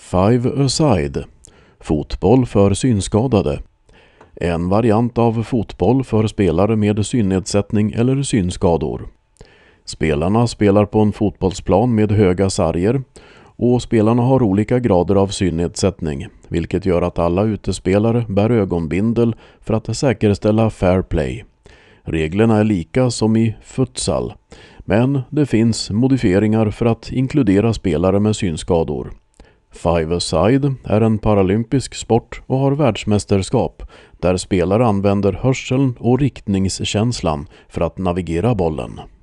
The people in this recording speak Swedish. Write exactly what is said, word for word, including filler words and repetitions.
Five-a-side, fotboll för synskadade. En variant av fotboll för spelare med synnedsättning eller synskador. Spelarna spelar på en fotbollsplan med höga sarger och spelarna har olika grader av synnedsättning, vilket gör att alla utespelare bär ögonbindel för att säkerställa fair play. Reglerna är lika som i futsal, men det finns modifieringar för att inkludera spelare med synskador. Five-a-side är en paralympisk sport och har världsmästerskap där spelare använder hörseln och riktningskänslan för att navigera bollen.